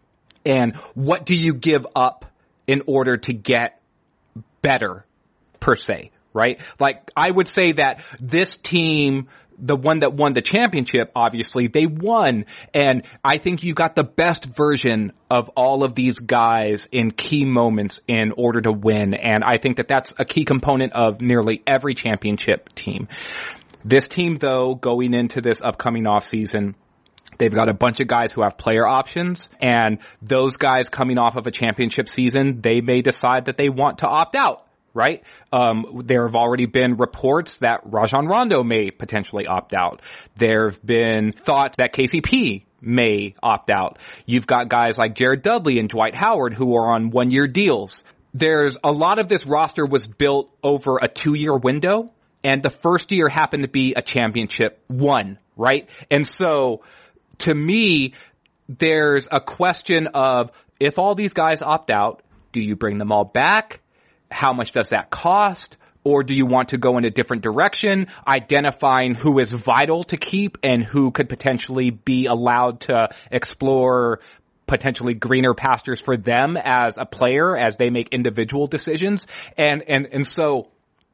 Speaker 8: and what do you give up in order to get better, per se, right? Like, I would say that this team, the one that won the championship, obviously, they won. And I think you got the best version of all of these guys in key moments in order to win. And I think that that's a key component of nearly every championship team. This team, though, going into this upcoming offseason, they've got a bunch of guys who have player options, and those guys coming off of a championship season, they may decide that they want to opt out. Right? Um, there have already been reports that Rajon Rondo may potentially opt out. There have been thoughts that K C P may opt out. You've got guys like Jared Dudley and Dwight Howard who are on one-year deals. There's a lot of this roster was built over a two-year window, and the first year happened to be a championship one, right? And so, to me, there's a question of, if all these guys opt out, do you bring them all back? How much does that cost? Or do you want to go in a different direction, identifying who is vital to keep and who could potentially be allowed to explore potentially greener pastures for them as a player, as they make individual decisions? And, and, and so,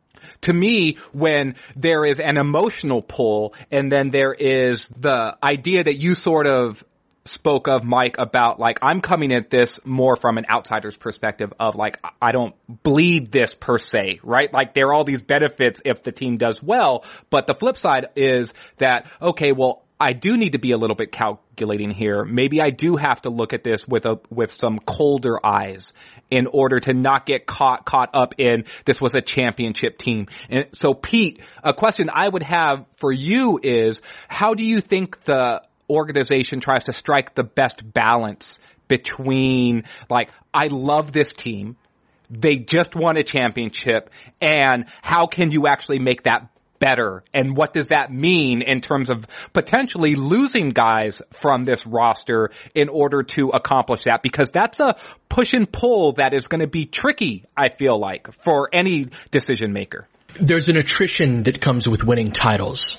Speaker 8: to me, when there is an emotional pull and then there is the idea that you sort of spoke of, Mike, about, like, I'm coming at this more from an outsider's perspective of, like, I don't bleed this per se, right? Like, there are all these benefits if the team does well, but the flip side is that, okay, well, I do need to be a little bit calculating here. Maybe I do have to look at this with a, with some colder eyes in order to not get caught, caught up in this was a championship team. And so, Pete, a question I would have for you is, how do you think the organization tries to strike the best balance between, like, I love this team, they just won a championship, and how can you actually make that better? And what does that mean in terms of potentially losing guys from this roster in order to accomplish that? Because that's a push and pull that is going to be tricky, I feel like, for any decision maker.
Speaker 3: There's an attrition that comes with winning titles,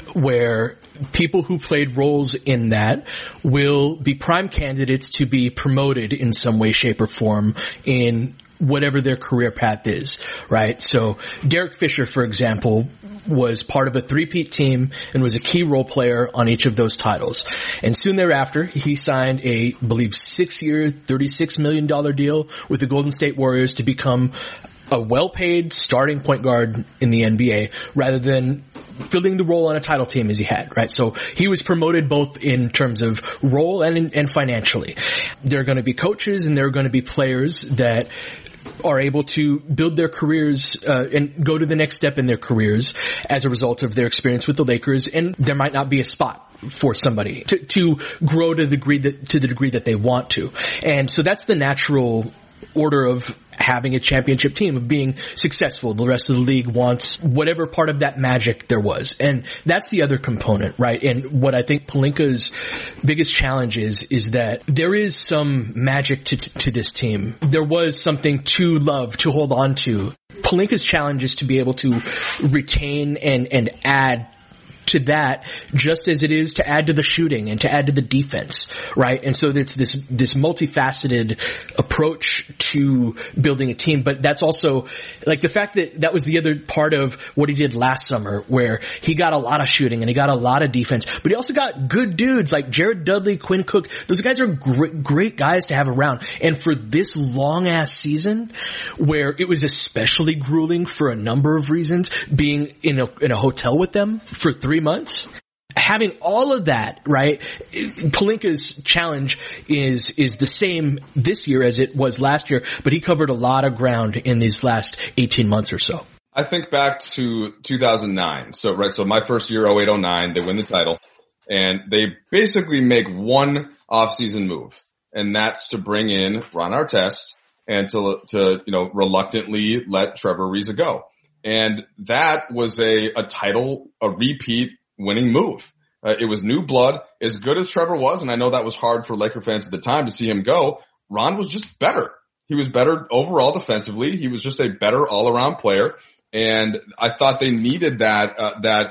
Speaker 3: where people who played roles in that will be prime candidates to be promoted in some way, shape, or form in whatever their career path is, right? So Derek Fisher, for example, was part of a three-peat team and was a key role player on each of those titles. And soon thereafter, he signed a, I believe, six-year, thirty-six million dollars deal with the Golden State Warriors to become a well-paid starting point guard in the N B A, rather than filling the role on a title team as he had, right? So he was promoted both in terms of role and in, and financially. There are going to be coaches and there are going to be players that are able to build their careers uh, and go to the next step in their careers as a result of their experience with the Lakers, and there might not be a spot for somebody to, to grow to the degree that to the degree that they want to. And so that's the natural order of having a championship team, of being successful. The rest of the league wants whatever part of that magic there was. And that's the other component, right? And what I think Pelinka's biggest challenge is, is that there is some magic to, to this team. There was something to love, to hold on to. Pelinka's challenge is to be able to retain and, and add to that, just as it is to add to the shooting and to add to the defense, right? And so it's this, this multifaceted approach to building a team. But that's also, like, the fact that that was the other part of what he did last summer, where he got a lot of shooting and he got a lot of defense, but he also got good dudes like Jared Dudley, Quinn Cook. Those guys are great, great guys to have around. And for this long ass season, where it was especially grueling for a number of reasons, being in a, in a hotel with them for three months, having all of that, right? Pelinka's challenge is, is the same this year as it was last year, but he covered a lot of ground in these last eighteen months or so.
Speaker 7: I think back to two thousand nine. So, right, so my first year, oh eight oh nine, they win the title, and they basically make one off-season move, and that's to bring in Ron Artest and to, to, you know, reluctantly let Trevor Ariza go. And that was a, a title, a repeat winning move. Uh, it was new blood. As good as Trevor was, and I know that was hard for Laker fans at the time to see him go, Ron was just better. He was better overall defensively. He was just a better all-around player. And I thought they needed that, uh, that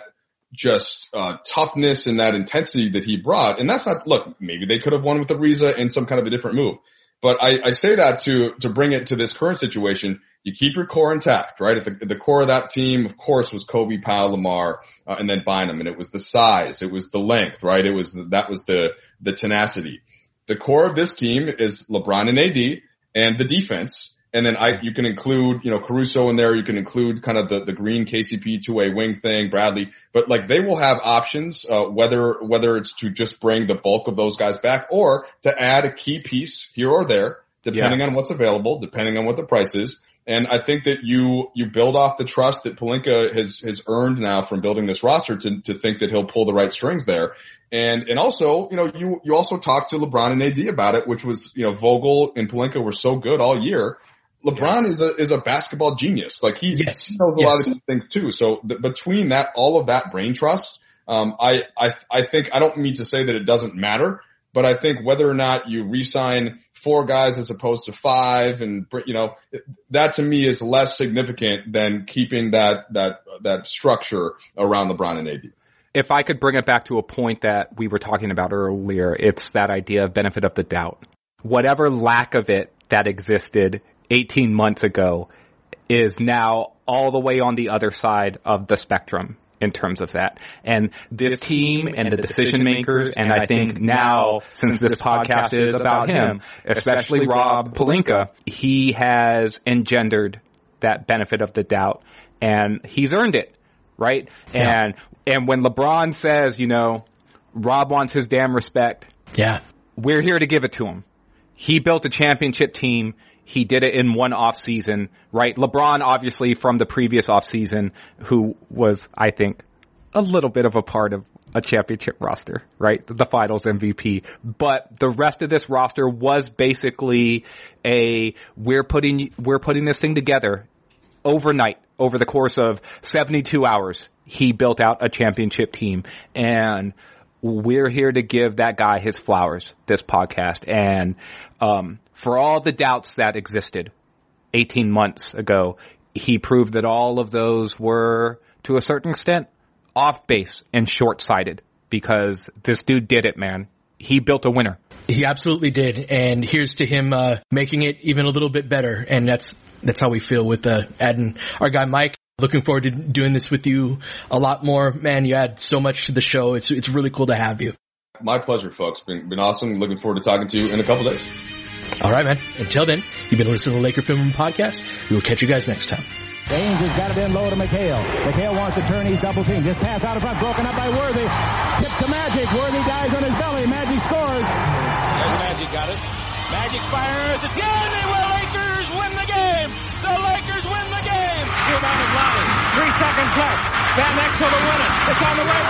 Speaker 7: just uh toughness and that intensity that he brought. And that's not, look, maybe they could have won with Ariza in some kind of a different move. But I, I say that to, to bring it to this current situation. You keep your core intact, right? At the, at the core of that team, of course, was Kobe, Powell, Lamar, uh, and then Bynum. And it was the size. It was the length, right? It was, the, that was the, the tenacity. The core of this team is LeBron and A D and the defense. And then I, you can include, you know, Caruso in there. You can include kind of the, the Green K C P two-way wing thing, Bradley. But like they will have options, uh, whether, whether it's to just bring the bulk of those guys back or to add a key piece here or there, depending yeah. on what's available, depending on what the price is. And I think that you, you build off the trust that Pelinka has, has earned now from building this roster to, to think that he'll pull the right strings there. And, and also, you know, you, you also talked to LeBron and A D about it, which was, you know, Vogel and Pelinka were so good all year. LeBron is a, is a basketball genius. Like he,
Speaker 3: yes.
Speaker 7: he knows a
Speaker 3: yes.
Speaker 7: lot of these things too. So th- between that, all of that brain trust, um, I, I, I think, I don't mean to say that it doesn't matter, but I think whether or not you re-sign four guys as opposed to five and, you know, that to me is less significant than keeping that, that, that structure around LeBron and A D.
Speaker 8: If I could bring it back to a point that we were talking about earlier, it's that idea of benefit of the doubt. Whatever lack of it that existed eighteen months ago is now all the way on the other side of the spectrum in terms of that. And this team and the decision makers, and I think now, since this podcast is about him, especially Rob Pelinka, he has engendered that benefit of the doubt, and he's earned it, right? Yeah. And and when LeBron says, you know, Rob wants his damn respect,
Speaker 3: yeah,
Speaker 8: we're here to give it to him. He built a championship team. He did it in one off season, right? LeBron, obviously, from the previous off season, who was, I think, a little bit of a part of a championship roster, right? The finals M V P. But the rest of this roster was basically a, we're putting, we're putting this thing together overnight, over the course of seventy-two hours. He built out a championship team, and we're here to give that guy his flowers, this podcast. And, um, for all the doubts that existed eighteen months ago, he proved that all of those were, to a certain extent, off base and short-sighted, because this dude did it, man. He built a winner.
Speaker 3: He absolutely did. And here's to him, uh, making it even a little bit better. And that's, that's how we feel with, uh, adding our guy Mike. Looking forward to doing this with you a lot more. Man, you add so much to the show. It's, it's really cool to have you.
Speaker 7: My pleasure, folks. Been, been awesome. Looking forward to talking to you in a couple days.
Speaker 3: All right, man. Until then, you've been listening to the Laker Film Room Podcast. We will catch you guys next time.
Speaker 9: Baines has got it in low to McHale. McHale wants to turn. He's double teamed. Just pass out of front. Broken up by Worthy. Tip to Magic. Worthy dies on his belly. Magic scores.
Speaker 10: There's Magic got it. Magic fires again. They will. Lakers win the game. The Lakers win the game. Rebound is Lonnie. Three seconds left. Van Exel to win it. It's on the way.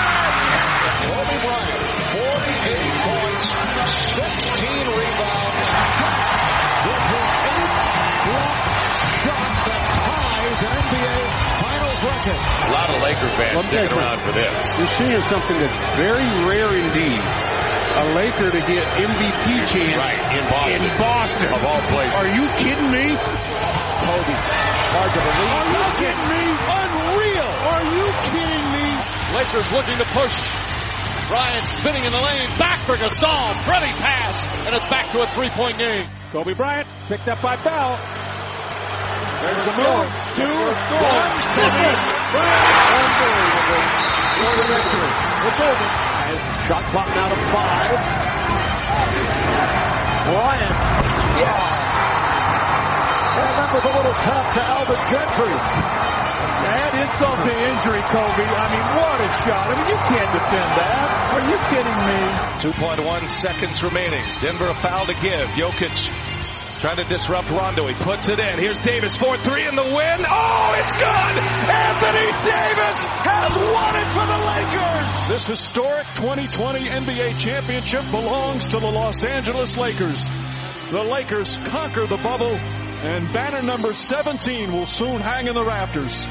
Speaker 11: Kobe Bryant, forty-eight points, sixteen rebounds, with his eighth block shot that ties an N B A Finals record.
Speaker 12: A lot of Laker fans sticking around for this.
Speaker 13: You're seeing something that's very rare indeed. A Laker to get M V P chance
Speaker 12: right, in Boston.
Speaker 13: In Boston.
Speaker 12: Of all places.
Speaker 13: Are you kidding me?
Speaker 11: Kobe, hard to believe.
Speaker 13: Are you kidding me? Unreal. Are you kidding me?
Speaker 10: Lakers looking to push. Bryant spinning in the lane. Back for Gasol. Freddie pass. And it's back to a three-point game. Kobe Bryant picked up by Bell. There's the move. Two. One. Miss it. Bryant. For the victory. It's over.
Speaker 11: Shot clock now to five. Bryant. Yes. And that was a little tough to Alvin Gentry.
Speaker 10: Add insult to injury, Kobe. I mean, what a shot. I mean, you can't defend that. Are you kidding me?
Speaker 12: two point one seconds remaining. Denver a foul to give. Jokic trying to disrupt Rondo. He puts it in. Here's Davis. four three in the win. Oh, it's good! Anthony Davis has won it for the Lakers!
Speaker 10: This historic twenty twenty N B A championship belongs to the Los Angeles Lakers. The Lakers conquer the bubble, and banner number seventeen will soon hang in the rafters.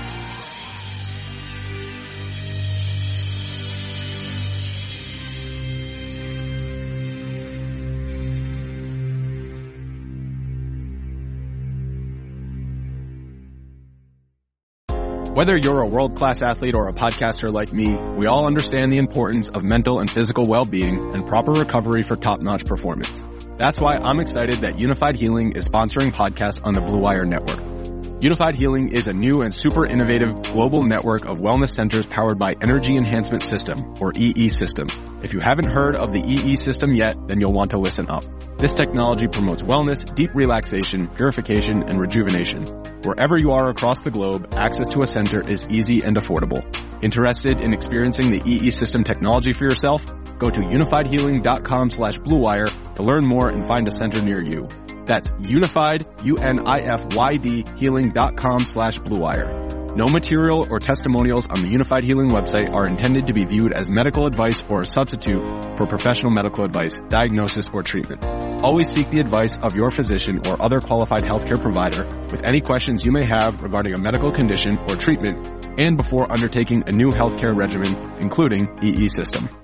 Speaker 14: Whether you're a world-class athlete or a podcaster like me, we all understand the importance of mental and physical well-being and proper recovery for top-notch performance. That's why I'm excited that Unified Healing is sponsoring podcasts on the Blue Wire Network. Unified Healing is a new and super innovative global network of wellness centers powered by Energy Enhancement System, or E E System. If you haven't heard of the E E System yet, then you'll want to listen up. This technology promotes wellness, deep relaxation, purification, and rejuvenation. Wherever you are across the globe, access to a center is easy and affordable. Interested in experiencing the E E System technology for yourself? Go to unified-healing.com slash bluewire to learn more and find a center near you. That's unified, U-N-I-F-Y-D, healing.com slash bluewire. No material or testimonials on the Unified Healing website are intended to be viewed as medical advice or a substitute for professional medical advice, diagnosis, or treatment. Always seek the advice of your physician or other qualified healthcare provider with any questions you may have regarding a medical condition or treatment and before undertaking a new healthcare regimen, including E E System.